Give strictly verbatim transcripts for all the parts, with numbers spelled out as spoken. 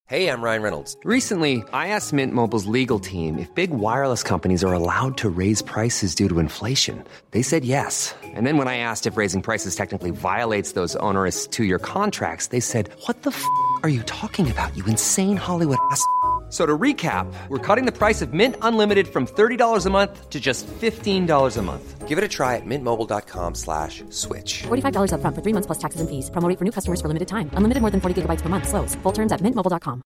Hey, I'm Ryan Reynolds. Recently, I asked Mint Mobile's legal team if big wireless companies are allowed to raise prices due to inflation. They said yes. And then when I asked if raising prices technically violates those onerous two-year contracts, they said, what the f*** are you talking about, you insane Hollywood ass f- So to recap, we're cutting the price of Mint Unlimited from thirty dollars a month to just fifteen dollars a month. Give it a try at mintmobile.com slash switch. forty-five dollars up front for three months plus taxes and fees. Promo rate for new customers for limited time. Unlimited more than forty gigabytes per month. Slows full terms at mint mobile dot com.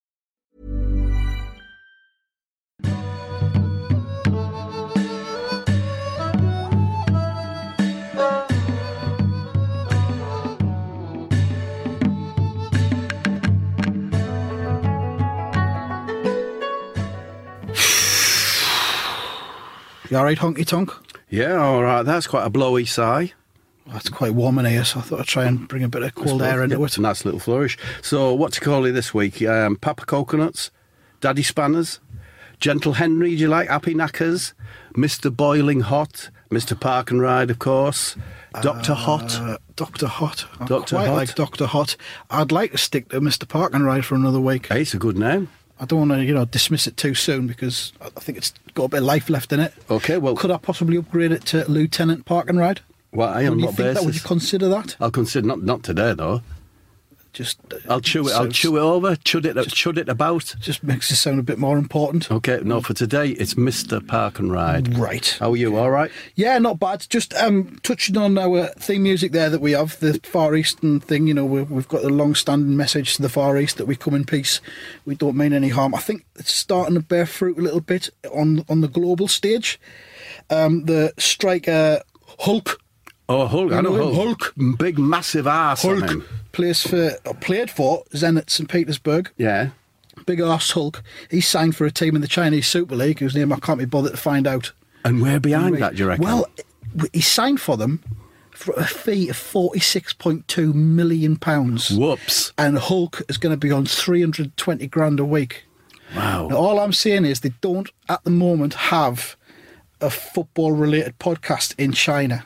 You all right, honky tonk? Yeah, all right. That's quite a blowy sigh. Well, it's quite warm in here, so I thought I'd try and bring a bit of cold air into yeah, it. A nice little flourish. So, what to call you this week? Um, Papa Coconuts, Daddy Spanners, Gentle Henry, do you like? Happy Knackers, Mister Boiling Hot, Mister Park and Ride, of course, Doctor uh, Hot. Doctor Hot. I Doctor quite Hot. like Doctor Hot. I'd like to stick to Mister Park and Ride for another week. Hey, it's a good name. I don't want to, you know, dismiss it too soon because I think it's got a bit of life left in it. Okay, well... Could I possibly upgrade it to Lieutenant Park and Ride? Well, I am Would you not think that? basis. Would you consider that? I'll consider, not not today, though. Just... Uh, I'll chew it, so I'll chew it over, chud it, chud it about. Just makes it sound a bit more important. Okay, no, for today, it's Mister Park and Ride. Right. How are you, all right? Yeah, not bad. Just um, touching on our theme music there that we have, the Far Eastern thing, you know, we've, we've got a long-standing message to the Far East that we come in peace, we don't mean any harm. I think it's starting to bear fruit a little bit on, on the global stage. Um, the striker Hulk... Oh, Hulk, I know know him, Hulk. Hulk. Big, massive arse on Hulk him. plays for, or played for Zenit Saint Petersburg. Yeah. Big arse Hulk. He's signed for a team in the Chinese Super League whose name I can't be bothered to find out. And where behind Right. that, do you reckon? Well, he signed for them for a fee of forty-six point two million pounds. Whoops. And Hulk is going to be on three hundred twenty grand a week. Wow. Now, all I'm saying is they don't, at the moment, have a football-related podcast in China.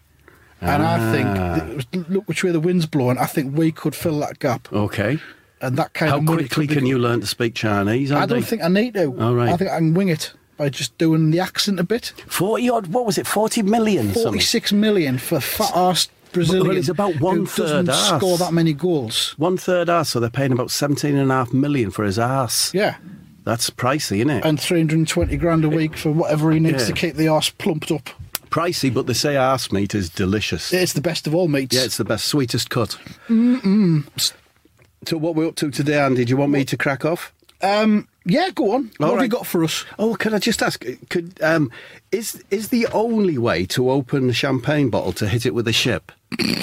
And Ah. I think, th- look which way the wind's blowing, I think we could fill that gap. Okay. And that kind How of money quickly could be- can you learn to speak Chinese? I Andy? don't think I need to. All right. I think I can wing it by just doing the accent a bit. forty odd, what was it, forty million? something? forty-six million for fat-arsed Brazilian. Well, it's about one who third doesn't arse. score that many goals. One third arse, so they're paying about seventeen and a half million for his arse. Yeah. That's pricey, isn't it? And three hundred twenty grand a week for whatever he needs Yeah. to keep the arse plumped up. Pricey, but they say arse meat is delicious. It's the best of all meats. Yeah, it's the best, sweetest cut. Mm-mm. So what we're up to today, Andy, do you want me to crack off? Um, yeah, go on. What All have right. you got for us? Oh, can I just ask, could um, is is the only way to open a champagne bottle to hit it with a ship?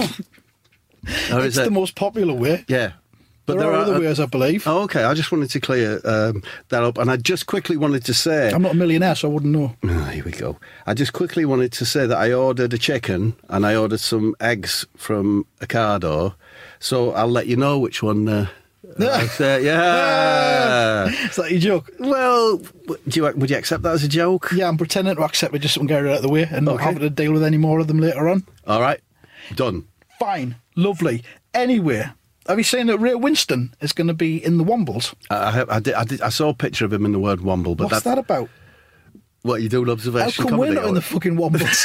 Or It's is it? the most popular way. Yeah. But there, are other ways, I believe. Oh, okay. I just wanted to clear um, that up. And I just quickly wanted to say... I'm not a millionaire, so I wouldn't know. Oh, here we go. I just quickly wanted to say that I ordered a chicken and I ordered some eggs from Ocado. So I'll let you know which one... Uh, I'd say, yeah. Is that your joke? Well, w- do you, would you accept that as a joke? Yeah, I'm pretending to accept it just so I can get it out of the way and not Okay. having to deal with any more of them later on. All right. Done. Fine. Lovely. Anyway, have you seen that Ray Winston is going to be in the Wombles? I, I, I, did, I, did, I saw a picture of him in the word Womble. But What's that about? What, you do an How observation come we're comedy? not in the fucking Wombles?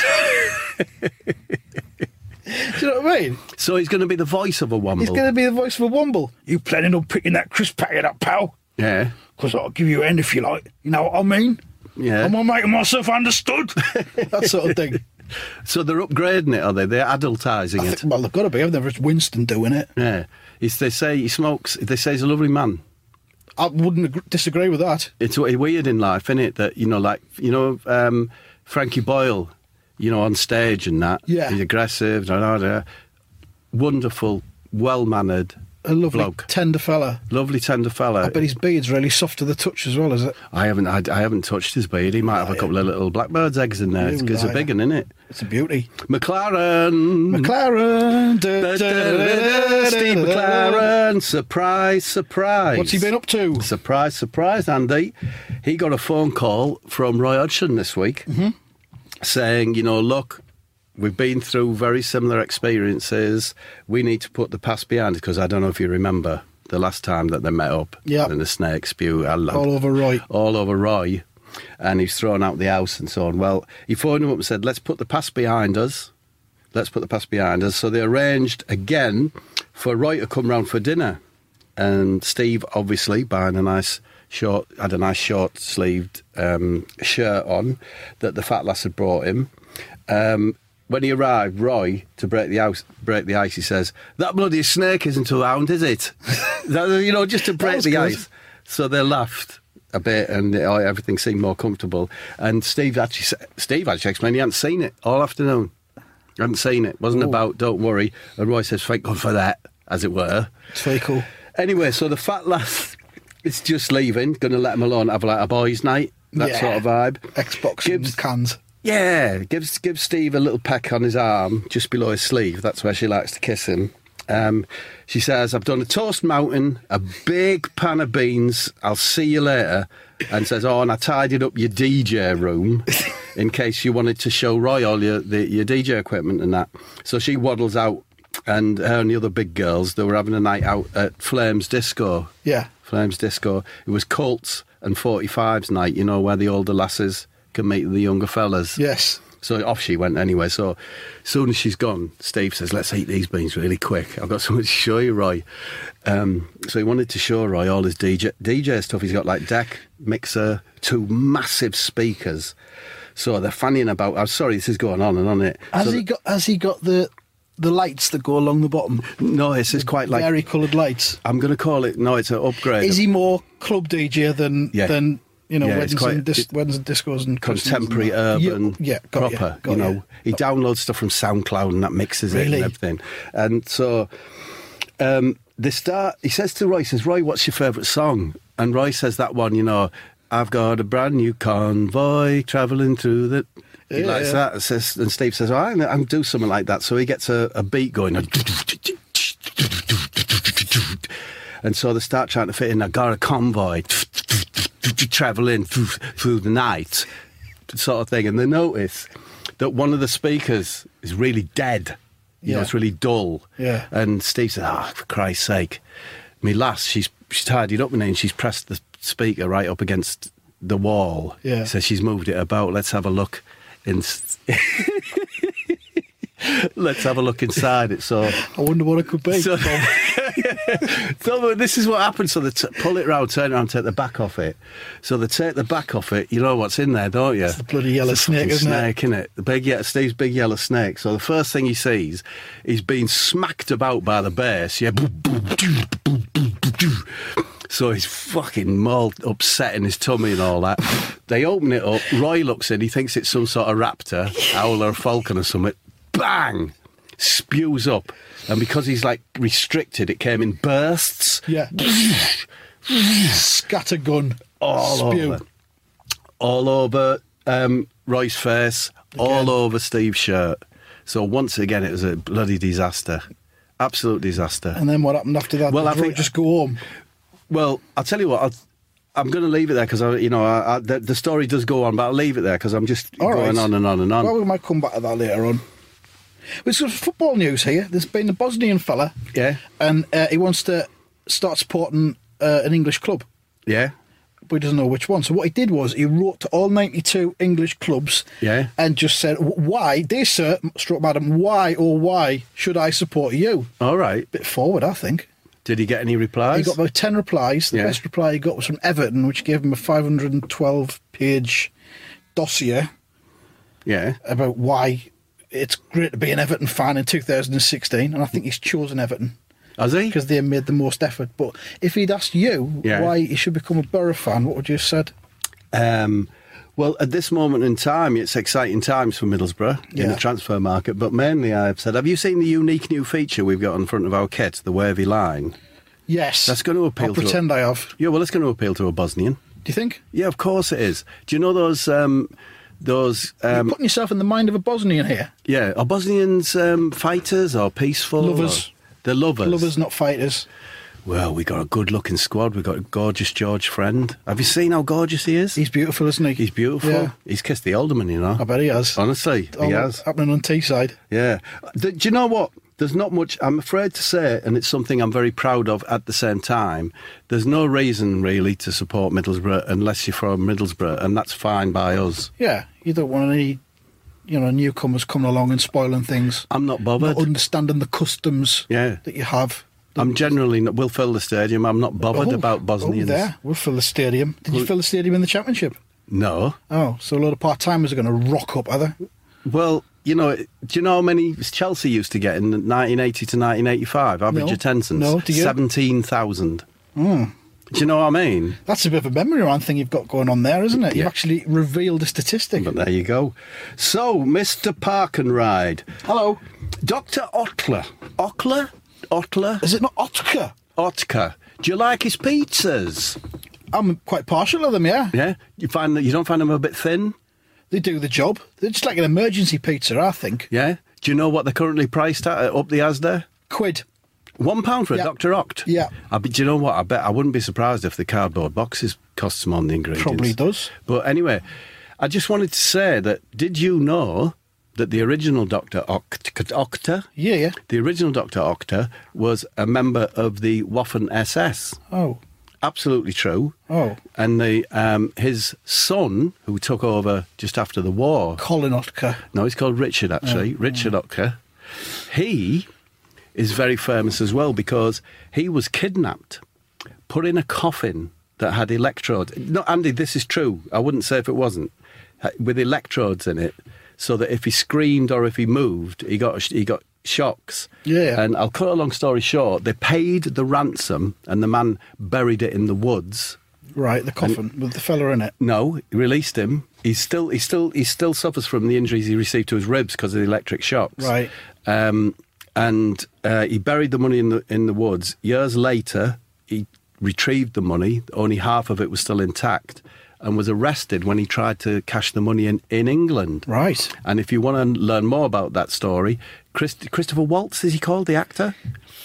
Do you know what I mean? So he's going to be the voice of a Womble? He's going to be the voice of a Womble. You planning on picking that crisp packet up, pal? Yeah. Because I'll give you a end if you like. You know what I mean? Yeah. Am I making myself understood? That sort of thing. So they're upgrading it, are they? They're adultising I it. think, well, they've got to be. I've never heard Winston doing it. Yeah. He's, they say he smokes, they say he's a lovely man. I wouldn't ag- disagree with that. It's weird in life, isn't it? That, you know, like, you know, um, Frankie Boyle, you know, on stage and that. Yeah. He's aggressive, da, da, da. Wonderful, well-mannered A lovely, bloke. tender fella. Lovely, tender fella. But his beard's really soft to the touch as well, is it? I haven't I, I haven't touched his beard. He might have a couple of little blackbird's eggs in there. You It's, it's a liar. big one, isn't it? It's a beauty. McLaren. McLaren. Da, da, da, da, Steve McLaren. Surprise, surprise. What's he been up to? Surprise, surprise, Andy. He got a phone call from Roy Hodgson this week Mm-hmm. saying, you know, look, we've been through very similar experiences. We need to put the past behind, because I don't know if you remember. the last time that they met up. Yep. And the snake spew all, All over Roy. all over Roy, and he's thrown out the house and so on. Well, he phoned him up and said, let's put the past behind us. Let's put the past behind us. So they arranged again for Roy to come round for dinner. And Steve, obviously, buying a nice short, had a nice short-sleeved um, shirt on that the fat lass had brought him. Um, when he arrived, Roy, to break the ice, break the ice, he says, "That bloody snake isn't around, is it?" that, you know, just to break the good. ice. So they laughed a bit, and uh, everything seemed more comfortable. And Steve actually, sa- Steve actually explained he hadn't seen it all afternoon. Hadn't seen it. Wasn't Ooh. about. Don't worry. And Roy says, "Thank God for that," as it were. It's very cool. Anyway, so the fat lass is just leaving, going to let him alone, have like a boys' night, that Yeah. sort of vibe. Xbox Gives- and cans. Yeah, gives gives Steve a little peck on his arm, just below his sleeve. That's where she likes to kiss him. Um, she says, "I've done a toast mountain, a big pan of beans. I'll see you later." And says, "Oh, and I tidied up your D J room in case you wanted to show Roy all your the, your D J equipment and that." So she waddles out, and her and the other big girls, they were having a night out at Flames Disco. Yeah. Flames Disco. It was Colts and forty-fives night, you know, where the older lasses can meet the younger fellas. Yes. So off she went anyway. So as soon as she's gone, Steve says, "Let's eat these beans really quick. I've got something to show you, Roy." Um, so he wanted to show Roy all his D J, D J stuff. He's got like deck, mixer, two massive speakers. So they're fanning about. I'm sorry, this is going on and on it. Has so he the- got? Has he got the the lights that go along the bottom? No, this is quite like... Vari-coloured lights. I'm going to call it... No, it's an upgrade. Is he more club D J than Yeah. than you know Yeah, it's weddings, quite- and dis- it- weddings and discos and Contemporary, Christmas and that? urban, yeah, yeah, got proper. You, got you know, you. he downloads stuff from SoundCloud and that mixes it Really? and everything. And so um, they start. He says to Roy, he says, "Roy, what's your favourite song?" And Roy says that one. You know, "I've got a brand new convoy travelling through the." He Yeah, likes yeah. that. It says, and Steve says, "Oh, I'm going to do something like that." So he gets a, a beat going. And so they start trying to fit in. "I got a convoy travelling through, through the night," sort of thing. And they notice that one of the speakers is really dead. You know, Yeah. it's really dull. Yeah. And Steve said, "Ah, for Christ's sake." Me lass, she's, she's tidied up in it and she's pressed the speaker right up against the wall. Yeah. So she's moved it about. Let's have a look. In... Let's have a look inside it. So... I wonder what it could be. So, so this is what happens. So they t- pull it round, turn it around, take the back off it. So they take the back off it. You know what's in there, don't you? It's the bloody yellow It's a snake, fucking isn't it? snake, isn't it? The big, yeah, Steve's big yellow snake. So the first thing he sees, he's being smacked about by the bass. Yeah. So he's fucking all upset in his tummy and all that. They open it up. Roy looks in. He thinks it's some sort of raptor, owl or a falcon or something. Bang! Spews up. And because he's like restricted, it came in bursts. Yeah. Scattergun. All Spew. over. All over um, Roy's face. All Again. over Steve's shirt. So once again, it was a bloody disaster. Absolute disaster. And then what happened after that? Well, Did I Roy think- just go home. Well, I'll tell you what. I'll, I'm going to leave it there because I, you know, I, I, the, the story does go on, but I'll leave it there because I'm just All going right. on and on and on. Well, we might come back to that later on. We've got football news here. There's been a Bosnian fella, Yeah, and uh, he wants to start supporting uh, an English club, yeah, but he doesn't know which one. So what he did was he wrote to all ninety-two English clubs, Yeah. and just said, "Why, dear sir, stroke madam, why or why should I support you?" all right. Bit forward, I think. Did he get any replies? He got about ten replies. The Yeah. best reply he got was from Everton, which gave him a five hundred twelve page dossier Yeah, about why it's great to be an Everton fan in two thousand sixteen, and I think he's chosen Everton has he? because they made the most effort. But if he'd asked you Yeah. why he should become a Borough fan, what would you have said? Um, well, at this moment in time, it's exciting times for Middlesbrough in Yeah. the transfer market. But mainly, I've said, have you seen the unique new feature we've got on front of our kit, the wavy line? Yes. That's going to appeal I'll to. pretend I have. Yeah, well, it's going to appeal to a Bosnian. Do you think? Yeah, of course it is. Do you know those? Um, those. You're Um, putting yourself in the mind of a Bosnian here. yeah, are Bosnians um, fighters or peaceful? Lovers. Or- they're lovers. Lovers, not fighters. Well, we got a good-looking squad. We got a gorgeous George Friend. Have you seen how gorgeous he is? He's beautiful, isn't he? He's beautiful. Yeah. He's kissed the alderman, you know. I bet he has. Honestly, All he that has. happening on Teesside. Yeah. Do, do you know what? There's not much, I'm afraid to say, and it's something I'm very proud of at the same time, there's no reason really to support Middlesbrough unless you're from Middlesbrough, and that's fine by us. Yeah, you don't want any, you know, newcomers coming along and spoiling things. I'm not bothered. Not understanding the customs Yeah. that you have. I'm generally, not, we'll fill the stadium, I'm not bothered Oh, about Bosnians. Oh, there, we'll fill the stadium. Did you Well- fill the stadium in the Championship? No. Oh, so a lot of part-timers are going to rock up, are they? Well, you know, do you know how many Chelsea used to get in nineteen eighty to nineteen eighty-five? Average No. attendance? No, do you? seventeen thousand. Mm. Do you know what I mean? That's a bit of a memory man thing you've got going on there, isn't it? You've Yeah. actually revealed a statistic. But there you go. So, Mister Park and Ride. Hello. Doctor Ottler. Ottler? Ottler? Is it not Otka? Otka. Do you like his pizzas? I'm quite partial to them, yeah. Yeah? You find that you don't find them a bit thin? They do the job. They're just like an emergency pizza, I think. Yeah? Do you know what they're currently priced at uh, up the Asda? Quid. One pound for a Yeah. Doctor Oct? Yeah. I, be- do you know what? I bet I wouldn't be surprised if the cardboard boxes cost more on the ingredients. Probably does. But anyway, I just wanted to say that, did you know that the original Doctor Oct- Octa, Yeah, yeah. the original Doctor Octa was a member of the Waffen S S? Oh. Absolutely true. Oh. And the um, his son, who took over just after the war, Colin Otka. no, he's called Richard actually, Richard Otka, he is very famous as well because he was kidnapped, put in a coffin that had electrodes. No, Andy, this is true. I wouldn't say if it wasn't. Uh, With electrodes in it, so that if he screamed or if he moved, he got he got shocks. Yeah. And I'll cut a long story short. They paid the ransom, and the man buried it in the woods. Right, the coffin with the fella in it. No, he released him. He's still he still he still suffers from the injuries he received to his ribs because of the electric shocks. Right. Um, and uh, he buried the money in the in the woods. Years later, he retrieved the money. Only half of it was still intact, and was arrested when he tried to cash the money in in England. Right. And if you want to learn more about that story, Chris, Christopher Waltz, is he called, the actor?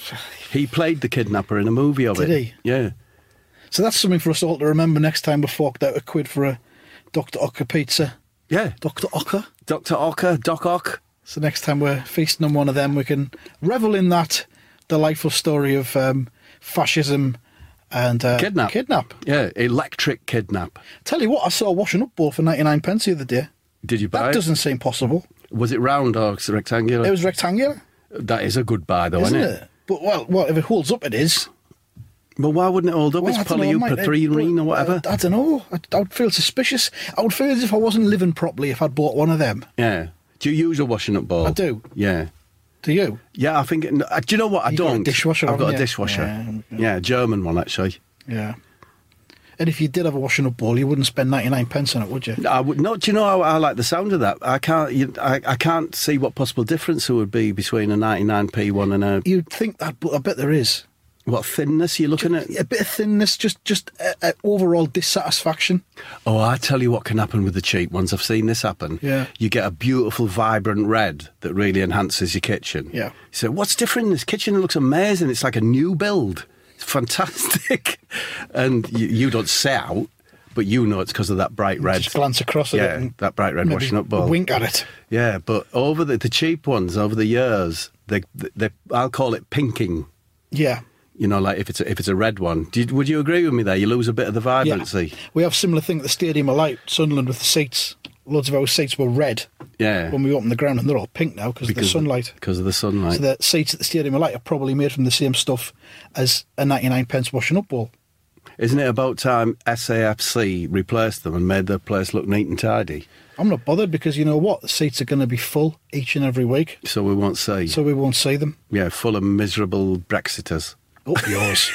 He played the kidnapper in a movie of Did it. he? Yeah. So that's something for us all to remember next time we forked out a quid for a Doctor Otka pizza. Yeah. Doctor Otka? Doctor Ocker, Doc Ock. So next time we're feasting on one of them, we can revel in that delightful story of um, fascism and uh, Kidnap. Kidnap. Yeah, electric kidnap. Tell you what, I saw a washing up bowl for ninety-nine pence the other day. Did you buy That it? doesn't seem possible. Was it round or rectangular? It was rectangular, That is a good buy, though, isn't isn't it? But, well, well, if it holds up, it is. But why wouldn't it hold up? Well, it's I don't know, mate, polyurethrene it- or whatever. I, I don't know. I, I would feel suspicious. I would feel as if I wasn't living properly if I'd bought one of them. Yeah. Do you use a washing up bowl? I do. Yeah. Do you? Yeah, I think. It, uh, do you know what? I You've got a don't. dishwasher, I've got haven't a you? dishwasher. Yeah, Yeah, German one actually. Yeah. And if you did have a washing up bowl, you wouldn't spend ninety-nine pence on it, would you? I would not. Do you know how I like the sound of that? I can't. You, I, I can't see what possible difference there would be between a ninety-nine p one and a You'd think that, but I bet there is. what thinness you're looking at. A bit of thinness, just just uh, uh, overall dissatisfaction. Oh, I tell you what can happen with the cheap ones. I've seen this happen. Yeah. You get a beautiful, vibrant red that really enhances your kitchen. Yeah. You say, what's different in this kitchen? It looks amazing. It's like a new build. It's fantastic. And you, you don't say out, but you know it's because of that bright red. Just glance across at yeah, it and that bright red maybe washing up bowl. wink at it. Yeah, but over the, the cheap ones, over the years, they, they, I'll call it pinking. Yeah. You know, like if it's a, if it's a red one. Do you, would you agree with me there? You lose a bit of the vibrancy. Yeah. We have similar thing at the Stadium of Light, Sunderland, with the seats. Loads of our seats were red Yeah. when we opened the ground, and they're all pink now because of the sunlight. Because of the sunlight. So the seats at the Stadium of Light are probably made from the same stuff as a ninety-nine pence washing up bowl. Isn't it about time S A F C replaced them and made their place look neat and tidy? I'm not bothered because you know what? The seats are going to be full each and every week, So we won't see. so we won't see them. Yeah, full of miserable Brexiters. Up yours.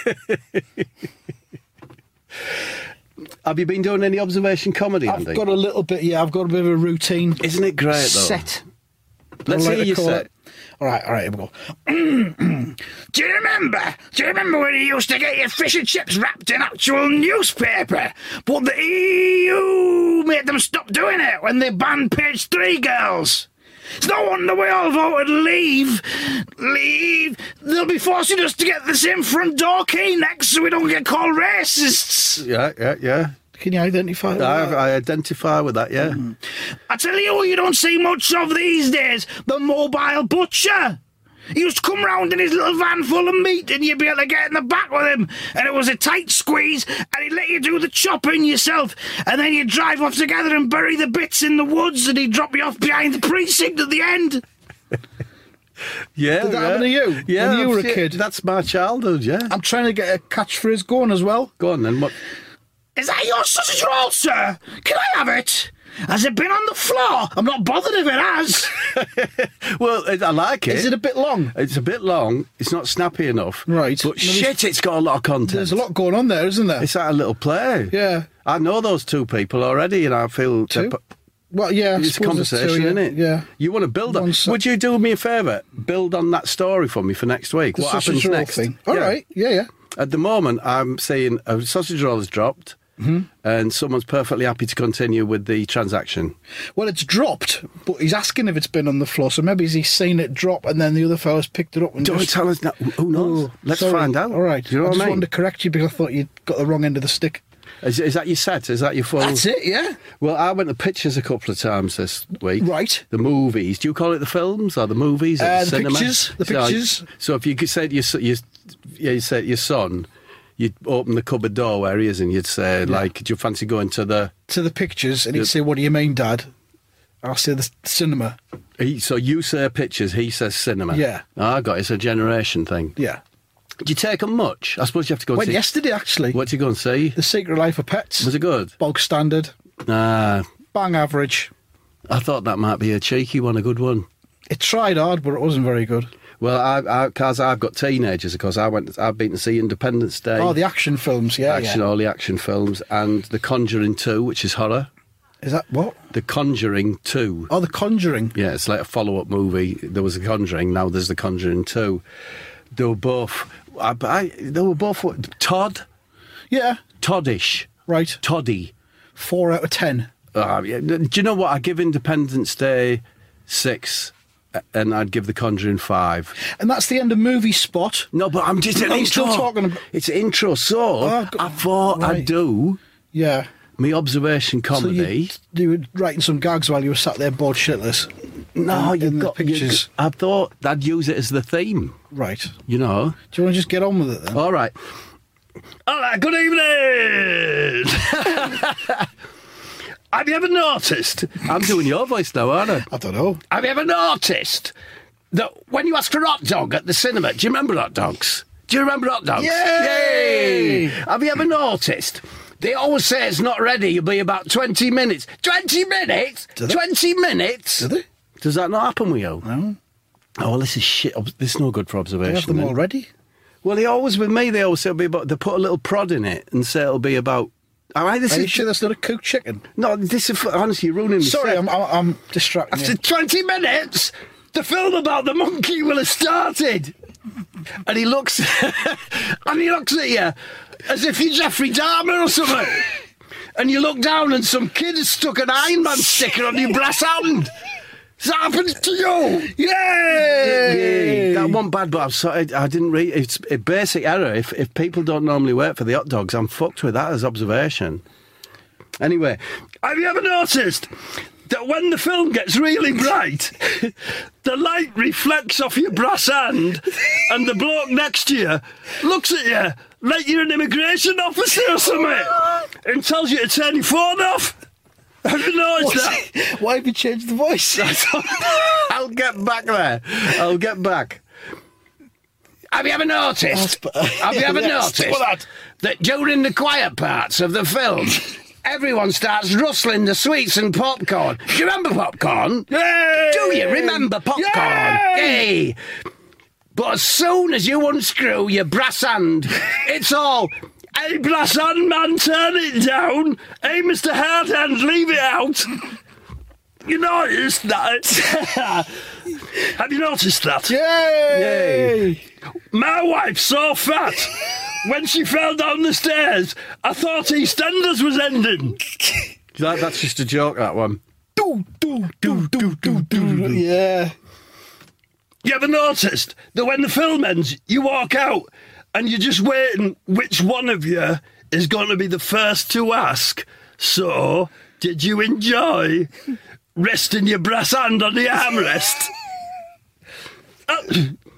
Have you been doing any observation comedy, I've Andy? got a little bit, yeah, I've got a bit of a routine. Isn't it great, though? Set. Let's I like hear to you call set. it. All right, all right, here we go. Do you remember? Do you remember when you used to get your fish and chips wrapped in actual newspaper? But the E U made them stop doing it when they banned page three girls. It's no wonder we all voted leave. Leave. They'll be forcing us to get the same front door key next so we don't get called racists. Yeah, yeah, yeah. Can you identify I, that? I identify with that, yeah. I tell you who you don't see much of these days, the mobile butcher. He used to come round in his little van full of meat and you'd be able to get in the back with him. And it was a tight squeeze and he'd let you do the chopping yourself. And then you'd drive off together and bury the bits in the woods and he'd drop you off behind the precinct at the end. Yeah, Did that yeah. happen to you Yeah, when you were a that's- kid? That's my childhood, yeah. I'm trying to get a catchphrase going as well. Go on then, what? Is that your sausage roll, sir? Can I have it? Has it been on the floor? I'm not bothered if it has. Well, I like it. Is it a bit long? It's a bit long. It's not snappy enough. Right. But Maybe- shit, it's got a lot of content. There's a lot going on there, isn't there? It's like a little play. Yeah. I know those two people already, and I feel... Two? they're- Well, yeah. I It's a suppose conversation, two, yeah. isn't it? Yeah. You want to build on... One se- Would you do me a favour? Build on that story for me for next week. The what sausage happens roll next? thing. All Yeah. right. Yeah, yeah. At the moment, I'm seeing a sausage roll has dropped, Mm-hmm. and someone's perfectly happy to continue with the transaction. Well, it's dropped, but he's asking if it's been on the floor, so maybe he's seen it drop and then the other fella's picked it up and Don't just... tell us now. Who knows? Oh, Let's sorry. find out. All right. Do you know I what just I mean? wanted to correct you because I thought you'd got the wrong end of the stick. Is, is that your set? Is that your full... That's it, yeah. Well, I went to pictures a couple of times this week. Right. The movies. Do you call it the films or the movies? Or Uh, the the cinema? pictures, the So, pictures. So if you could say to your, s- your, yeah, you said your son, you'd open the cupboard door where he is and you'd say, like, do you fancy going to the... To the pictures, and he'd Yeah. say, what do you mean, Dad? I'll say the cinema. He, so you say pictures, he says cinema. Yeah. Oh, I got it. It's a generation thing. Yeah. Do you take them much? I suppose you have to go and Went see... yesterday, actually. What did you go and see? The Secret Life of Pets. Was it good? Bog standard. Ah, Bang average. I thought that might be a cheeky one, a good one. It tried hard, but it wasn't very good. Well, I, I, cause I've got teenagers, of course. I went. I've been to see Independence Day. Oh, the action films, yeah, action, yeah. all the action films, and The Conjuring two, which is horror. Is that what? The Conjuring two. Oh, The Conjuring. Yeah, it's like a follow-up movie. There was The Conjuring, now there's The Conjuring two. They were both. I, I, they were both what, Todd, Yeah, Toddish, right. Toddy. Four out of ten. Uh, yeah, do you know what? I give Independence Day six, and I'd give The Conjuring five. And that's the end of movie spot. No, but I'm just an I'm intro. still talking about- It's an intro, so Oh, go- I thought right. I'd do Yeah. me observation So comedy. you, you were writing some gags while you were sat there bored shitless. no, in- you've in the got you- pictures. I thought I'd use it as the theme. Right. You know. Do you want to just get on with it then? All right. All right. Good evening. Have you ever noticed? I'm doing your voice now, aren't I? I don't know. Have you ever noticed that when you ask for a hot dog at the cinema, do you remember hot dogs? Do you remember hot dogs? Yay! Yay! Have you ever noticed? They always say it's not ready, you'll be about twenty minutes. twenty minutes? Do they? twenty minutes? Do they? Does that not happen with you? No. Oh, well, this is shit. ob- This is no good for I observation. have them then. already. Well, they always, with me, they always say it'll be about, they put a little prod in it and say it'll be about... All right, this Are you is... sure that's not a cooked chicken? No, this is... Honestly, you're ruining me. Sorry, I'm, I'm, I'm distracted. After twenty minutes, the film about the monkey will have started. And he looks... and he looks at you as if you're Jeffrey Dahmer or something. And you look down and some kid has stuck an Iron Man sticker on your brass hand. Has that happened to you? Yay! That wasn't bad, but I'm sorry, I didn't read. It's a basic error. If if people don't normally wait for the hot dogs, I'm fucked with that as observation. Anyway, have you ever noticed that when the film gets really bright, the light reflects off your brass hand, and the bloke next to you looks at you like you're an immigration officer or something, and tells you to turn your phone off? Have you noticed that? What's- Why have you changed the voice? I'll get back there. I'll get back. Have you ever noticed? Have you ever Yes, stick with noticed that during the quiet parts of the film, everyone starts rustling the sweets and popcorn? Do you remember popcorn? Yay! Do you remember popcorn? Yay! Yay! But as soon as you unscrew your brass hand, it's all... Hey, brass hand man, turn it down. Hey, Mister Hard Hand, leave it out. You noticed that? Have you noticed that? Yay! My wife's so fat. When she fell down the stairs, I thought EastEnders was ending. That, that's just a joke, that one. Do, do, do, do, do, do. Yeah. You ever noticed that when the film ends, you walk out and you're just waiting which one of you is going to be the first to ask, so, did you enjoy resting your brass hand on the armrest? Uh,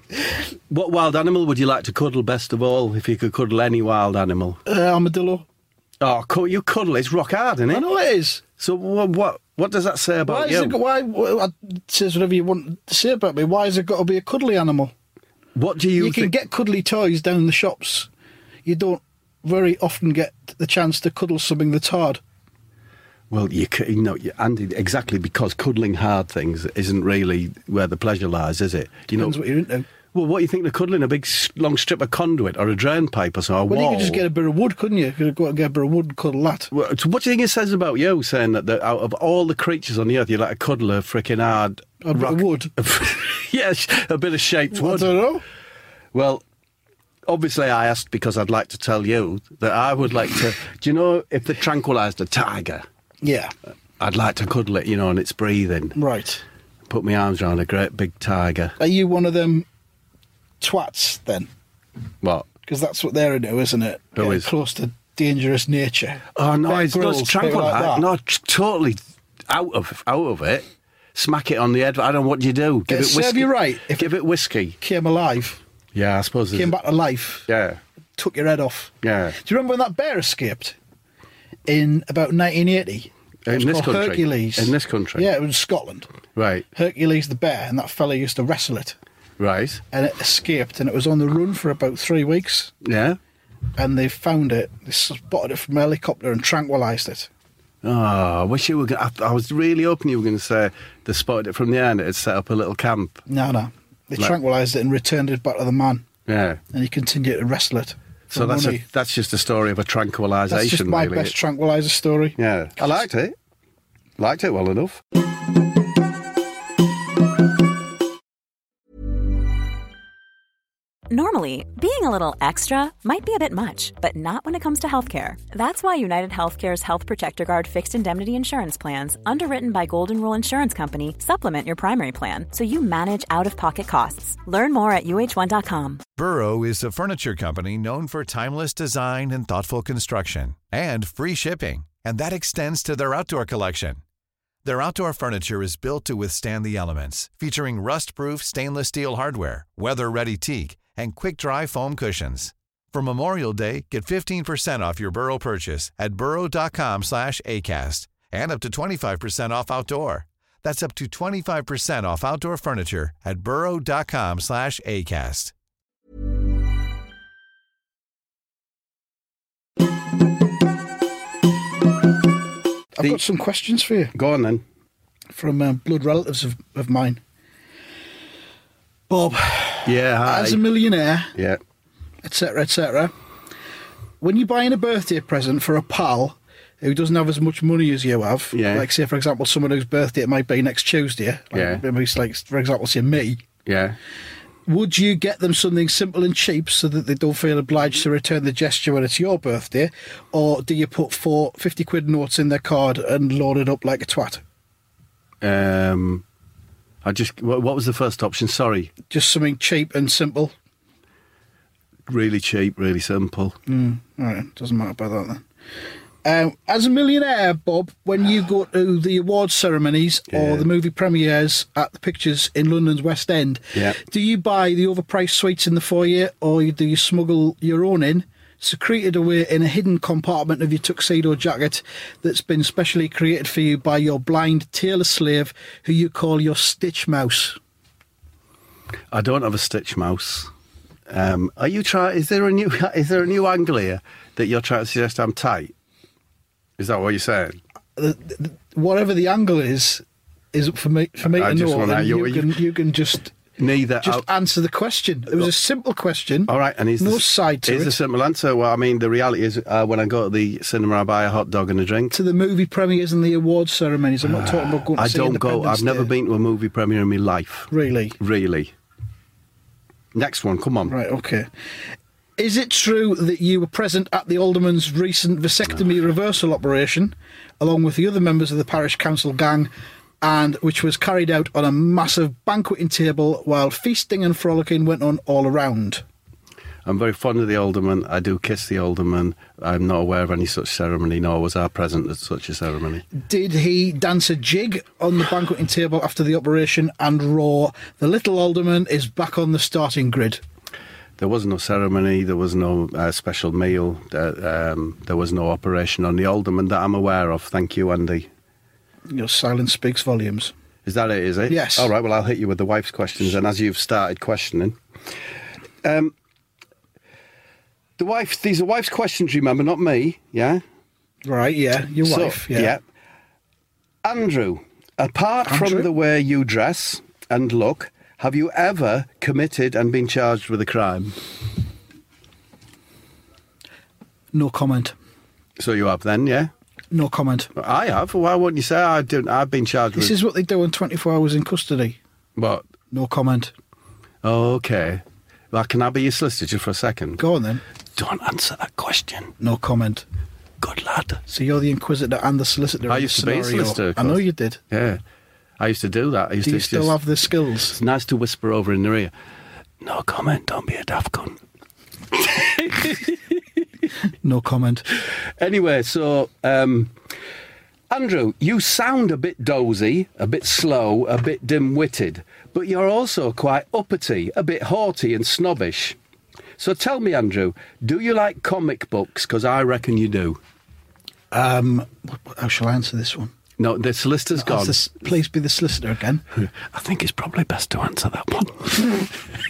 What wild animal would you like to cuddle best of all, if you could cuddle any wild animal? Uh, armadillo. Oh, cu- you cuddle, it's rock hard, isn't it? I know it is. So what what, what does that say about Why you? is it, why, well, it says whatever you want to say about me. Why has it got to be a cuddly animal? What do you, You can think? get cuddly toys down in the shops. You don't very often get the chance to cuddle something that's hard. Well, you, c- you know, you- Andy, exactly because cuddling hard things isn't really where the pleasure lies, is it? You Depends know, what you're into. well, what do you think of cuddling a big s- long strip of conduit or a drain pipe or so, a Well, wall? you could just get a bit of wood, couldn't you? You could go out and get a bit of wood and cuddle that. Well, so what do you think it says about you, saying that the, out of all the creatures on the earth, you like to cuddle a freaking hard A bit of wood. Yes, a bit of shaped I wood. don't know. Well, obviously I asked because I'd like to tell you that I would like to... Do you know, if they tranquilised a tiger, Yeah, I'd like to cuddle it, you know, and it's breathing. right. Put my arms around a great big tiger. Are you one of them twats then? What? Because that's what they're into, isn't it? Who Getting is? close to dangerous nature. Oh, no, Bear it's not Grylls, tranquil. people like that. No, t- totally out of out of it. Smack it on the head. I don't know what do you do. Give It'd it whiskey. serve you right if Give it whiskey. Came alive, Yeah, I suppose. came there's- back to life, Yeah, took your head off. yeah. Do you remember when that bear escaped in about nineteen eighty? It In was this called country? Hercules. In this country? Yeah, it was Scotland. Right, Hercules the bear, and that fella used to wrestle it. right. And it escaped, and it was on the run for about three weeks. Yeah. And they found it, they spotted it from a helicopter and tranquilised it. Oh, I wish you were. Gonna, I, I was really hoping you were going to say they spotted it from the air and it had set up a little camp. No, no. They Like- tranquilised it and returned it back to the man. Yeah. And he continued to wrestle it. for So that's money. a, that's just a story of a tranquilisation. That's just my really. best tranquiliser story. Yeah, I liked it. Liked it well enough. Normally, being a little extra might be a bit much, but not when it comes to healthcare. That's why United Healthcare's Health Protector Guard fixed indemnity insurance plans, underwritten by Golden Rule Insurance Company, supplement your primary plan so you manage out-of-pocket costs. Learn more at U H one dot com. Burrow is a furniture company known for timeless design and thoughtful construction, and free shipping, and that extends to their outdoor collection. Their outdoor furniture is built to withstand the elements, featuring rust-proof stainless steel hardware, weather-ready teak, and quick-dry foam cushions. For Memorial Day, get fifteen percent off your Burrow purchase at burrow.com slash ACAST and up to twenty-five percent off outdoor. That's up to twenty-five percent off outdoor furniture at burrow.com slash ACAST. I've The- got some questions for you Go on then. from uh, blood relatives of, of mine. Bob, Yeah, hi. as a millionaire, yeah. et cetera, et cetera, when you're buying a birthday present for a pal who doesn't have as much money as you have, Yeah. like, say, for example, someone whose birthday it might be next Tuesday, like, Yeah. maybe it's like, for example, say me, Yeah. would you get them something simple and cheap so that they don't feel obliged to return the gesture when it's your birthday, or do you put four fifty quid notes in their card and load it up like a twat? Um, I just. What, what was the first option? Sorry. Just something cheap and simple? Really cheap, really simple. All right, doesn't matter about that then. Um, as a millionaire, Bob, when you go to the awards ceremonies or Yeah. the movie premieres at the Pictures in London's West End, Yeah. do you buy the overpriced suites in the foyer, or do you smuggle your own in, secreted away in a hidden compartment of your tuxedo jacket that's been specially created for you by your blind tailor slave who you call your Stitch Mouse? I don't have a Stitch Mouse. Um, are you trying? Is there a new? Is there a new angle here that you're trying to suggest I'm tight? Is that what you're saying? Whatever the angle is, is up for me for me I to just know. wanna- And you- you, you- can you can just Neither. just I'll- answer the question. It was a simple question. All right, and is no the, side to is it. the simple answer? Well, I mean, the reality is, uh, when I go to the cinema, I buy a hot dog and a drink. To the movie premieres and the awards ceremonies. I'm not talking about going to I see don't go. Independence I've never Day. been to a movie premiere in my life. Really? Really. Next one, come on. Right, okay. Is it true that you were present at the alderman's recent vasectomy reversal operation, along with the other members of the parish council gang, and which was carried out on a massive banqueting table while feasting and frolicking went on all around? I'm very fond of the alderman. I do kiss the alderman. I'm not aware of any such ceremony, nor was I present at such a ceremony. Did he dance a jig on the banqueting table after the operation and roar, "The little alderman is back on the starting grid"? There was no ceremony. There was no uh, special meal. Uh, um, there was no operation on the alderman that I'm aware of. Thank you, Andy. Your silence speaks volumes. Is that it, is it? Yes. All right, well, I'll hit you with the wife's questions, and as you've started questioning. Um, the wife, these are wife's questions, remember, not me, yeah? Right, yeah, your So, wife, yeah. Andrew, apart Andrew? from the way you dress and look, have you ever committed and been charged with a crime? No comment. So you have then, yeah? No comment. I have. Why wouldn't you say I don't? I've been charged This with... is what they do in twenty-four hours in custody. What? No comment. Oh, okay. Well, can I be your solicitor just for a second? Go on then. Don't answer that question. No comment. Good lad. So you're the inquisitor and the solicitor. I in used the to be a scenario. solicitor, of I know course. you did. Yeah. I used to do that. I used Do to you still just, have the skills? It's nice to whisper over in their ear. No comment, don't be a daft cunt. No comment. Anyway, so, um, Andrew, you sound a bit dozy, a bit slow, a bit dim-witted, but you're also quite uppity, a bit haughty and snobbish. So tell me, Andrew, do you like comic books? Because I reckon you do. Um, how shall I answer this one? No, the solicitor's Ask gone. this- please be the solicitor again. I think it's probably best to answer that one.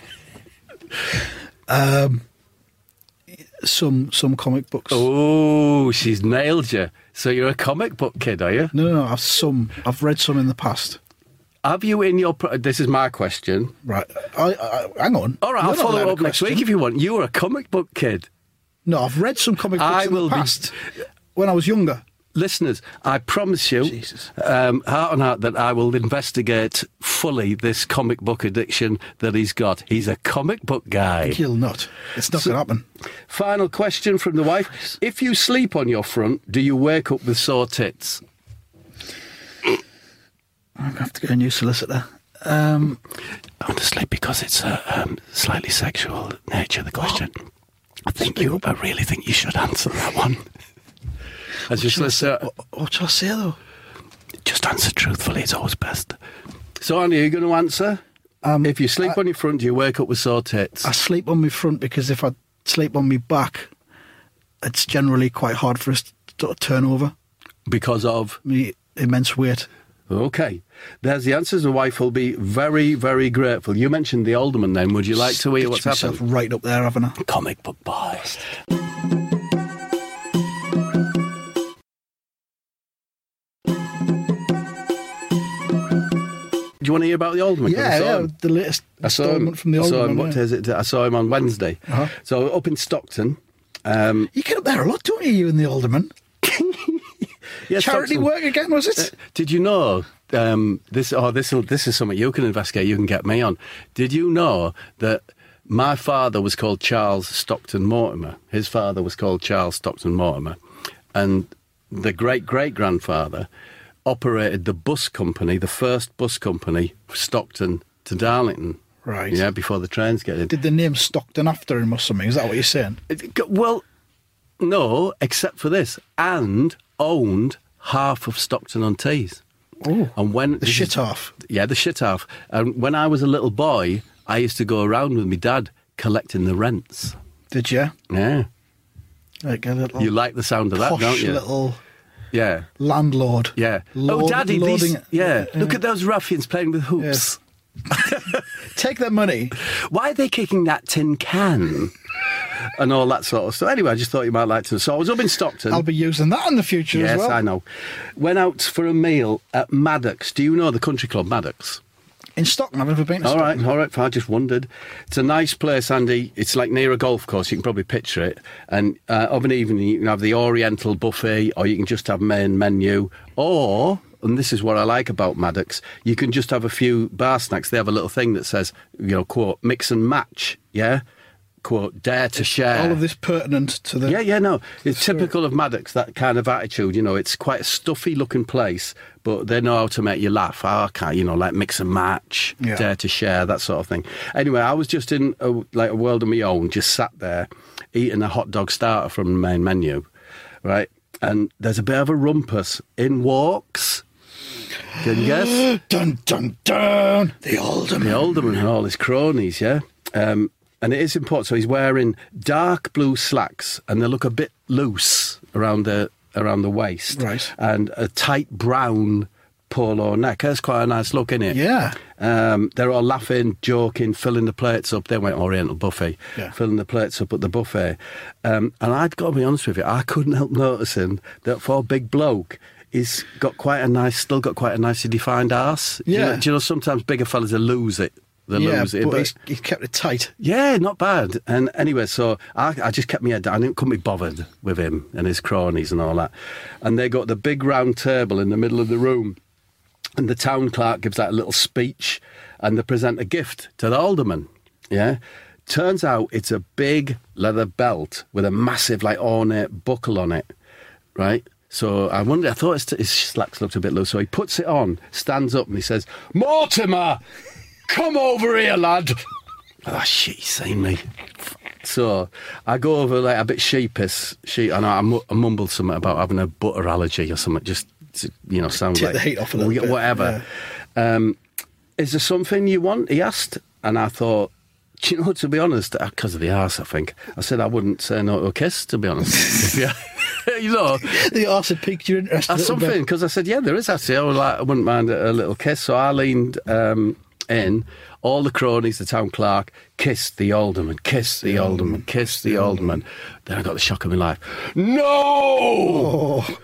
Um, some some comic books. Oh, she's nailed you. So you're a comic book kid, are you? No, no, no. I've some. I've read some in the past. Have you in your... Pro- this is my question. Right. I, I, hang on. All right, I'll You're not follow allowed a up next question. week if you want. You were a comic book kid. No, I've read some comic books I in will the be- past when I was younger. Listeners, I promise you, Jesus. um, heart on heart, that I will investigate fully this comic book addiction that he's got. He's a comic book guy. You'll not. It's not So- going to happen. Final question from the wife. If you sleep on your front, do you wake up with sore tits? I'm going to have to get a new solicitor. Um, Honestly, because it's a um, slightly sexual nature, the question. I think you, I really think you should answer that one. As your solicitor, what, what shall I say, though? just answer truthfully, it's always best. So, Andy, are you going to answer? Um, If you sleep I- on your front, do you wake up with sore tits? I sleep on my front because if I sleep on my back, it's generally quite hard for us to sort of turn over. Because of... Me immense weight. Okay. There's the answers. The wife will be very, very grateful. You mentioned the alderman then. Would you like to hear what's Stitched myself happened? right up there, haven't I? Comic book boys. Do you want to hear about the alderman? 'Cause I Yeah, saw yeah. him. The latest I saw him instalment from the I saw him, Alderman. what yeah. is it? I saw him on Wednesday. Uh-huh. So up in Stockton. Um, You get up there a lot, don't you, you and the Alderman? yeah, Charity Stockton. work again, was it? Did you know um, this? Oh, this this is something you can investigate. You can get me on. Did you know that my father was called Charles Stockton Mortimer? His father was called Charles Stockton Mortimer, and the great great grandfather operated the bus company, the first bus company, Stockton to Darlington. Right. Yeah, before the trains get in. Did the name Stockton after him or something? Is that what you're saying? It- Well, no, except for this, and owned half of Stockton on Tees. Oh, And when the this shit is- half. Yeah, the shit half. And when I was a little boy, I used to go around with my dad collecting the rents. Did you? Yeah. Like a little You like the sound of that, posh don't you? little Yeah. landlord. Yeah. Lord- oh, Daddy, these... lording- Yeah. Look at those ruffians playing with hoops. Take their money. Why are they kicking that tin can? And all that sort of stuff. Anyway, I just thought you might like to know. So I was up in Stockton. I'll be using that in the future Yes, as well. I know. Went out for a meal at Maddox. Do you know the country club Maddox? In Stockton, I've never been to All right, Stockton. all right. I just wondered. It's a nice place, Andy. It's like near a golf course. You can probably picture it. And uh, of an evening, you can have the Oriental buffet, or you can just have main menu, or, and this is what I like about Maddox, you can just have a few bar snacks. They have a little thing that says, you know, quote, mix and match, yeah? quote, dare to share. All of this pertinent to the... Yeah, yeah, no. It's typical of Maddox, that kind of attitude. You know, it's quite a stuffy-looking place, but they know how to make you laugh. Oh, can't, you know, like mix and match, Yeah. dare to share, that sort of thing. Anyway, I was just in a, like a world of my own, just sat there eating a hot dog starter from the main menu, right? And there's a bit of a rumpus. In walks... Can you guess? Dun, dun, dun! The Alderman. The Alderman and all his cronies, yeah? Um, and it is important. So he's wearing dark blue slacks, and they look a bit loose around the around the waist. Right. And a tight brown polo neck. That's quite a nice look, isn't it? Yeah. Um, they're all laughing, joking, filling the plates up. They went Oriental buffet, Yeah. filling the plates up at the buffet. Um, and I've got to be honest with you, I couldn't help noticing that for a big bloke, he's got quite a nice, still got quite a nicely defined arse. Do you Yeah. know, do you know sometimes bigger fellas they lose it. They yeah, lose it. but But he's, he's kept it tight. yeah, not bad. And anyway, so I, I just kept my head down. I didn't, couldn't be bothered with him and his cronies and all that. And they got the big round table in the middle of the room. And the town clerk gives that little speech and they present a gift to the alderman. Yeah. Turns out it's a big leather belt with a massive, like, ornate buckle on it. Right? So I wondered, I thought his, his slacks looked a bit loose. So he puts it on, stands up and he says, "Mortimer, come over here, lad." Oh, shit, he's seen me. So I go over like a bit sheepish, sheep, and I, I mumble something about having a butter allergy or something, just to, you know, sound Take like the heat off a little bit, whatever. Um, is there something you want? He asked, and I thought, do you know, to be honest, because of the arse, I think I said I wouldn't say no to a kiss. To be honest, yeah, you know, The arse had piqued your interest a that's little something bit. because I said, yeah, there is actually. I, would like, I wouldn't mind a, a little kiss. So I leaned um, in. All the cronies, the town clerk, kissed the alderman, kissed the alderman, kissed the alderman. Then I got the shock of my life. No! Oh.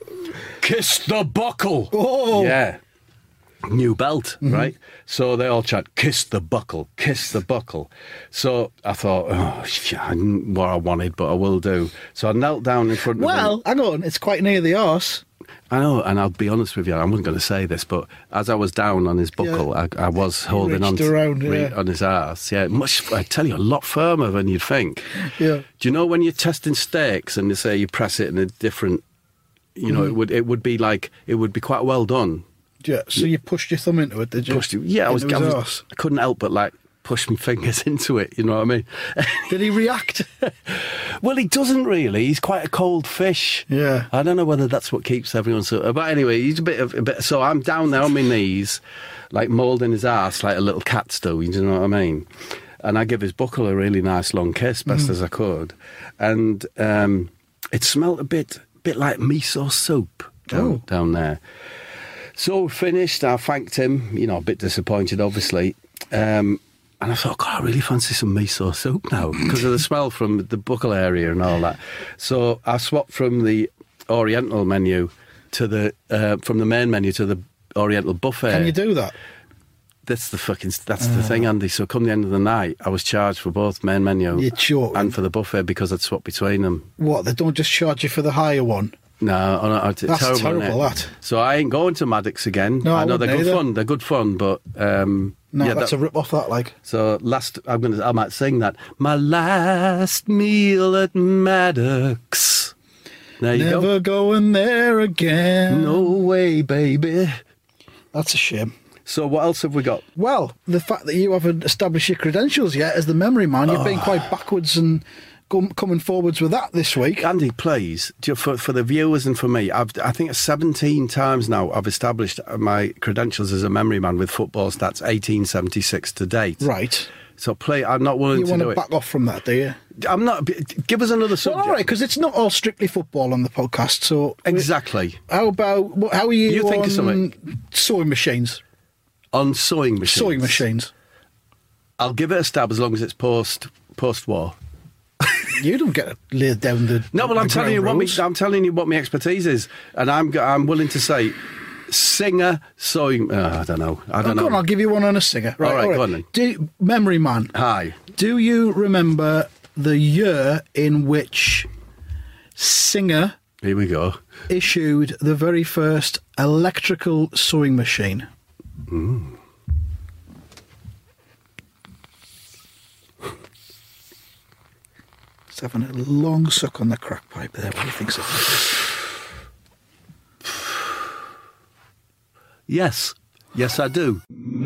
Kiss the buckle! Oh. Yeah. New belt, right? So they all chant, "Kiss the buckle, kiss the buckle." So I thought, oh, shit, I didn't what I wanted, but I will do. So I knelt down in front of him. Well, hang on, it's quite near the arse. I know, and I'll be honest with you, I wasn't going to say this, but as I was down on his buckle, I, I was holding on reached to, around, re- yeah. on his arse. Yeah, much, I tell you, a lot firmer than you'd think. Yeah. Do you know when you're testing steaks and they say you press it in a different, you know, it would it would be like, it would be quite well done. Yeah, so you pushed your thumb into it, did you? Pushed it- yeah, I was, Into I his was, arse. I couldn't help but like push my fingers into it, you know what I mean? Did he react? Well, he doesn't really. He's quite a cold fish. Yeah. I don't know whether that's what keeps everyone so. But anyway, he's a bit of a bit. So I'm down there on my knees, like moulding his ass like a little cat do. You know what I mean? And I give his buckle a really nice long kiss, best as I could, and um, it smelt a bit, bit like miso soup down, Oh. down there. So finished. I thanked him. You know, a bit disappointed, obviously. Um, And I thought, God, I really fancy some miso soup now because of the smell from the buckle area and all that. So I swapped from the Oriental menu to the uh, from the main menu to the Oriental buffet. Can you do that? That's the fucking that's the thing, Andy. So come the end of the night, I was charged for both main menu You're joking. and for the buffet because I'd swapped between them. What, they don't just charge you for the higher one? No, I know, it's That's terrible, terrible, isn't it? that. So I ain't going to Maddox again. No, I I know they're wouldn't good either. fun. They're good fun, but um, No, yeah, that's that- a rip-off, that, like. So last, I'm gonna, I might sing that. My last meal at Maddox. There you Never go. going there again. No way, baby. That's a shame. So what else have we got? Well, the fact that you haven't established your credentials yet as the memory man, you've been quite backwards and com- coming forwards with that this week. Andy, please, do you- for, for the viewers and for me, I've, I think seventeen times now I've established my credentials as a memory man with football stats eighteen seventy-six to date. Right. So play, I'm not willing You to want do to it. back off from that, do you? I'm not. Give us another Well, subject. all right, because it's not all strictly football on the podcast. So Exactly. How about what- how are you? You think on of something. sewing machines? On sewing machines. Sewing machines. I'll give it a stab as long as it's post post war. You don't get to lay down the. No, well, I'm the telling you ground what me, rules. I'm telling you what my expertise is, and I'm go- I'm willing to say, singer sewing. Uh, I don't know. I Oh, don't go know. on, I'll give you one on a singer. Right, All right, go on then. Do, memory man. Hi. Do you remember the year in which Singer Here we go. issued the very first electrical sewing machine? Just having a long suck on the crack pipe there. What do you think so? Yes. Yes, I do.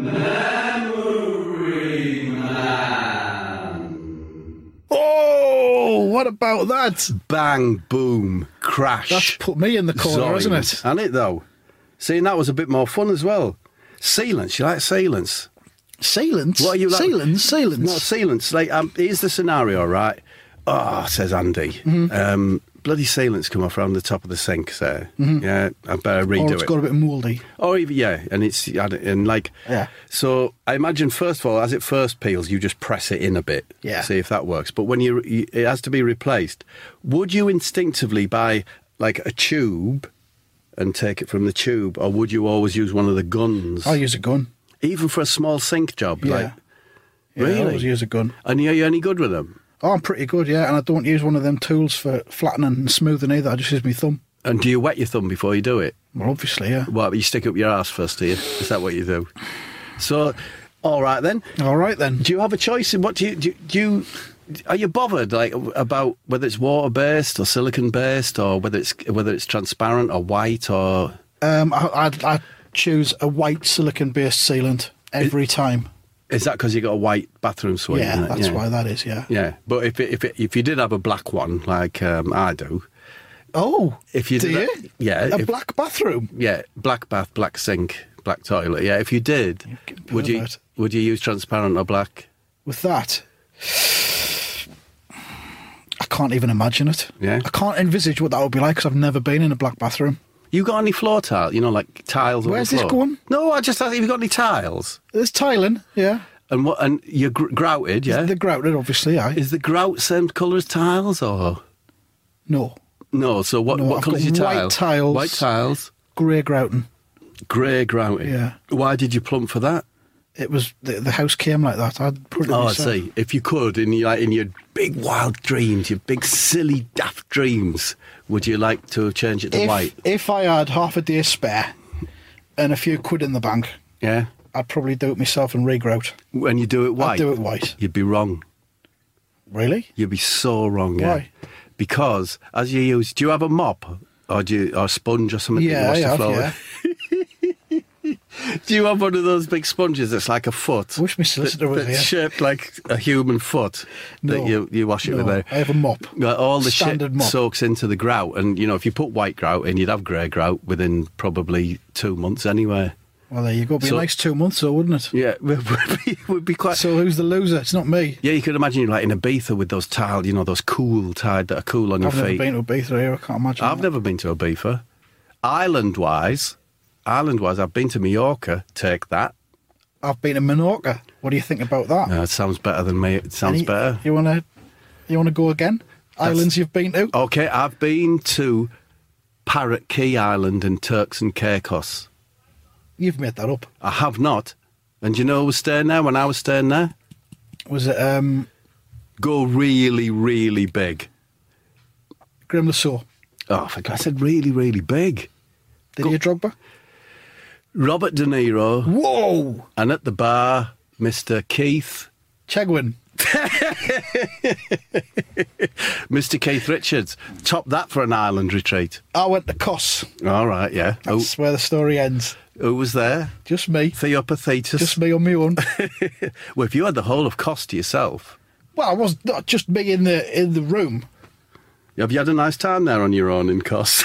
Oh, what about that? Bang, boom, crash. That's put me in the corner, Zoinks. hasn't it? Hasn't it, though? See, that was a bit more fun as well. Sealants, you like sealants? Sealants? What are you like? Sealants? Sealants? No, sealants. Like, um, here's the scenario, right? Oh, says Andy. Mm-hmm. Um, bloody sealants come off around the top of the sink, so Mm-hmm. yeah, I better redo Or it's it. got a bit mouldy. Or even, yeah, and it's and like Yeah. So I imagine first of all, as it first peels, you just press it in a bit, Yeah. see if that works. But when you, you it has to be replaced, would you instinctively buy like a tube and take it from the tube, or would you always use one of the guns? I'll use a gun. Even for a small sink job, Yeah. like Yeah, really? I always use a gun. And are you any good with them? Oh, I'm pretty good, yeah, and I don't use one of them tools for flattening and smoothing either. I just use my thumb. And do you wet your thumb before you do it? Well, obviously, yeah. What, you stick up your ass first, do you? Is that what you do? So, all right then. All right, then. Do you have a choice in what do you do? You, do you are you bothered like about whether it's water based or silicon based or whether it's whether it's transparent or white or? Um, I, I'd, I'd choose a white silicon-based sealant every time. Is that because you got a white bathroom suite? Yeah, isn't it? that's why that is, yeah. Yeah, but if it, if it, if you did have a black one like um, I do, Oh, if you do did you? that- yeah, A if- black bathroom? yeah, black bath, black sink, black toilet. Yeah, if you did, would you pervert. would you use transparent or black? With that, I can't even imagine it. Yeah. I can't envisage what that would be like because I've never been in a black bathroom. You got any floor tile? You know, like tiles on Where's the this floor? going? No, I just asked if you got any tiles. There's tiling, yeah. And what? And you're gr- grouted, yeah. The grouted, obviously, aye. Is the grout same colour as tiles or No. no? So what? No, what I've colour's your got white tile? tiles. White tiles, Grey grouting. grey grouted. Yeah. Why did you plump for that? It was, the, the house came like that. I'd put it Oh, I myself. see. If you could, in your like, in your big wild dreams, your big silly daft dreams, would you like to have changed it to If, white? if I had half a day spare and a few quid in the bank, Yeah. I'd probably do it myself and regrout. When you do it white, I'd do it white. You'd be wrong. Really? You'd be so wrong. Yeah. Why? Because as you use, do you have a mop or do you, or a sponge or something? that Yeah, I you wash have, the floor yeah. with? Do you have one of those big sponges that's like a foot? I wish my solicitor that- was that's here. shaped like a human foot that No. you, you wash it No, with there. I have a mop. Like, all the Standard shit mop. soaks into the grout, and you know if you put white grout in, you'd have grey grout within probably two months anyway. Well, there you go. It'd be So- a nice two months, though, wouldn't it? Yeah, would be, would be quite. So who's the loser? It's not me. Yeah, you could imagine you like in Ibiza with those tiled, you know, those cool tide that are cool on I've your never feet. been to Ibiza here. I can't imagine. I've that. never been to Ibiza. Island wise, island wise, I've been to Mallorca. Take that. I've been to Menorca. What do you think about that? No, it sounds better than me. It sounds Any- better. You wanna, you wanna go again? Islands you've been to? Okay, I've been to Parrot Key Island in Turks and Caicos. You've made that up. I have not. And do you know who was staying there when I was staying there? Was it um, Go really, really big. Graham Lasso? Oh, I forgot. I said really, really big. Did Go- he Drogba? Robert De Niro, Whoa, and at the bar, Mister Keith, Chegwin. Mister Keith Richards. Top that for an island retreat. I went to Kos. All right, yeah. Who, That's where the story ends. who was there? Just me. Theopathetus. Just me on my own. Well, if you had the whole of Kos to yourself, Well, I was not just me in the in the room. have you had a nice time there on your own in Kos?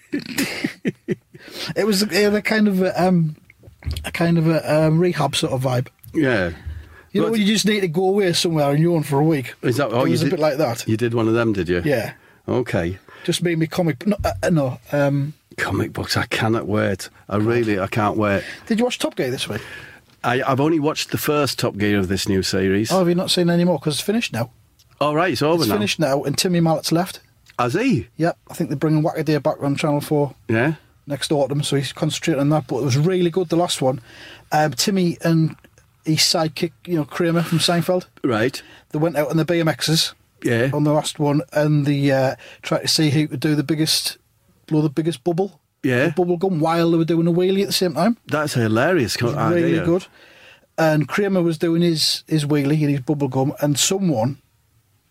It was a, a kind of a, um, a kind of a um, rehab sort of vibe. yeah. You know, But- when you just need to go away somewhere on your own for a week. Is that, oh, it you was a did, bit like that. You did one of them, did you? Yeah, Okay. just me and my comic. No, uh, uh, no um, Comic books, I cannot wait. I really, I can't wait. did you watch Top Gear this week? I, I've only watched the first Top Gear of this new series. Oh, have you not seen any more? Because it's finished now. All right, it's over It's now. finished now, and Timmy Mallett's left. Has he? Yep, I think they're bringing Wackaday back on Channel four Yeah. next autumn, so he's concentrating on that. But it was really good, the last one. Um, Timmy and his sidekick, you know, Kramer from Seinfeld, Right. they went out on the B M Xs Yeah. on the last one, and they uh, tried to see who could do the biggest, blow the biggest bubble. Yeah. The bubble gum while they were doing a wheelie at the same time. That's a hilarious It was co- really idea. good. And Kramer was doing his, his wheelie and his bubble gum, and someone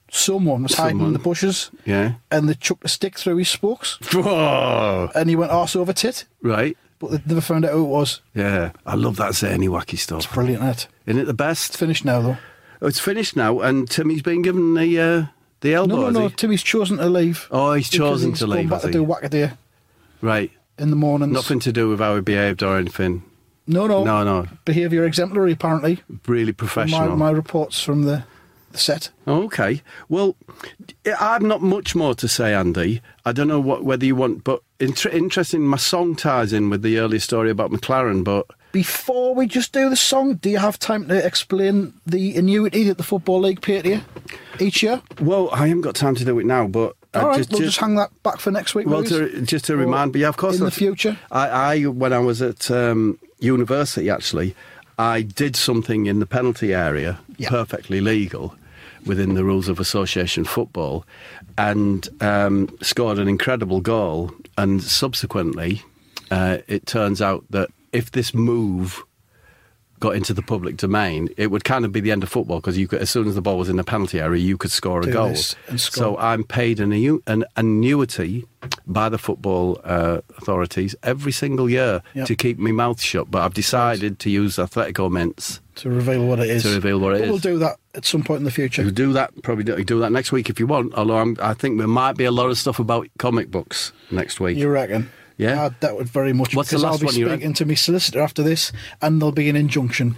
someone was hiding in Someone. the bushes, Yeah. and they chucked a stick through his spokes, Whoa. and he went arse over tit, Right. but they never found out who it was. Yeah. I love that zany, wacky stuff. Brilliant, isn't it? Isn't it the It's best? finished now, though. Oh, it's finished now, and Timmy's been given the uh, the elbow. No, no, has no. he? Timmy's chosen to leave. Oh, he's because chosen he's to going leave, back has to he? do Wackaday Right. in the mornings. Nothing to do with how he behaved or anything. No, no. No, no. Behaviour exemplary, apparently. Really From professional. My, my reports from the, the set. Okay. Well, I've not much more to say, Andy. I don't know what whether you want, but inter- interesting. My song ties in with the earlier story about McLaren, but Before we just do the song, do you have time to explain the annuity that the Football League pay to you each year? well, I haven't got time to do it now. But I All right, just, we'll just just hang that back for next week. well, Louise. to, just to Or remind, but yeah, of course, in the that's- future. I, I when I was at um, university, actually, I did something in the penalty area, Yeah. perfectly legal, within the rules of association football, and um, scored an incredible goal. And subsequently, uh, it turns out that if this move got into the public domain, it would kind of be the end of football, because you could, as soon as the ball was in the penalty area, you could score a Do goal. this and score. So I'm paid an, annu- an annuity by the football uh, authorities every single year Yep. to keep my mouth shut. But I've decided to use Atletico mints To reveal what it is. to reveal what it but is. We'll do that at some point in the future. We'll do that, probably do, do that next week if you want, although I'm, I think there might be a lot of stuff about comic books next week. You reckon? Yeah. I doubt it very much. What's the because last I'll be one you read? speaking to my solicitor after this, and there'll be an injunction.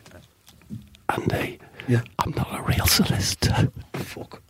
Andy, Yeah. I'm not a real solicitor. Fuck.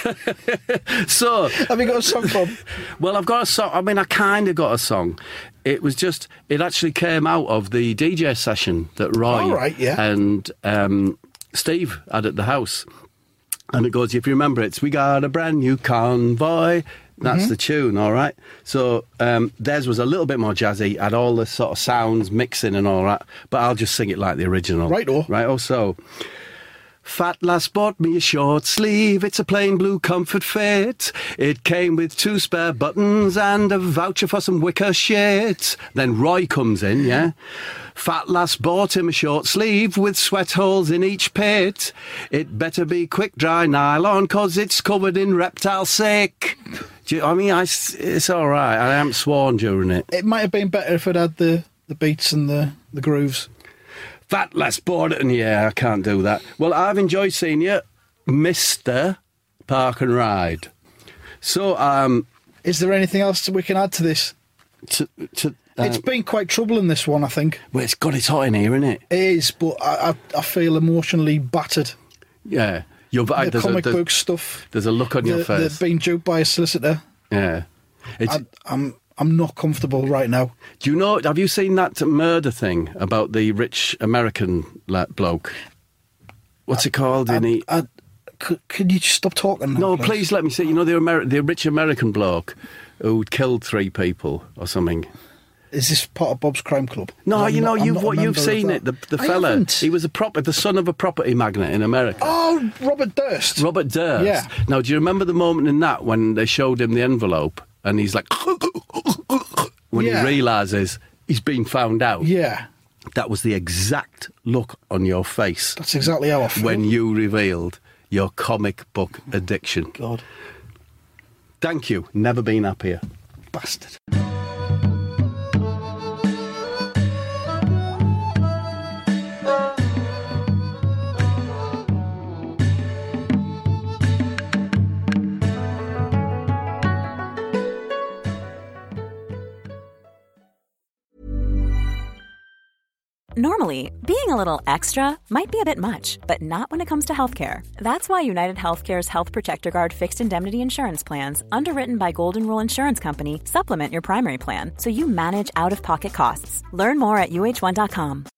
So, Have you got a song, Bob? well, I've got a song. I mean, I kind of got a song. It was just, it actually came out of the D J session that Roy All right, yeah. and um, Steve had at the house. And it goes, if you remember, it's "We Got a Brand New Convoy." That's Mm-hmm. the tune, all right? So um, theirs was a little bit more jazzy, had all the sort of sounds mixing and all that, but I'll just sing it like the original. Right-o. Right-o, so... Fat lass bought me a short sleeve, it's a plain blue comfort fit. It came with two spare buttons and a voucher for some wicker shit. Then Roy comes in, yeah? Fat lass bought him a short sleeve with sweat holes in each pit. It better be quick dry nylon, cause it's covered in reptile sick. Do you, I mean, I, it's all right. I haven't sworn during it. It might have been better if it had the, the beats and the, the grooves. Fat lass bought it, and yeah, I can't do that. Well, I've enjoyed seeing you, Mister Park and Ride. So, um, Is there anything else that we can add to this? to, to, uh, It's been quite troubling, this one, I think. well, it's got it's hot in here, isn't it? It is, but I, I, I feel emotionally battered. Yeah. You've, The there's, comic a, there's, book stuff. there's a look on the, your the face. being duped by a solicitor. Yeah. It's, I, I'm I'm not comfortable right now. do you know, have you seen that murder thing about the rich American la- bloke? What's it called? I, Didn't he? I, could, could you just stop talking now, No, please let me see. You know, the, Amer- the rich American bloke who killed three people or something. Is this part of Bob's Crime Club? No, I'm you know, not- I'm you've not a what you've member of seen that. it. The, the I fella, haven't. he was a prop, the son of a property magnate in America. Oh, Robert Durst. Robert Durst. Yeah. Now, do you remember the moment in that when they showed him the envelope and he's like, when Yeah. he realises he's been found out? Yeah, That was the exact look on your face that's exactly how I feel. when you revealed your comic book addiction. God, Thank you. Never been happier. bastard. Normally, being a little extra might be a bit much, but not when it comes to healthcare. That's why United Healthcare's Health Protector Guard fixed indemnity insurance plans, underwritten by Golden Rule Insurance Company, supplement your primary plan so you manage out-of-pocket costs. Learn more at U H one dot com.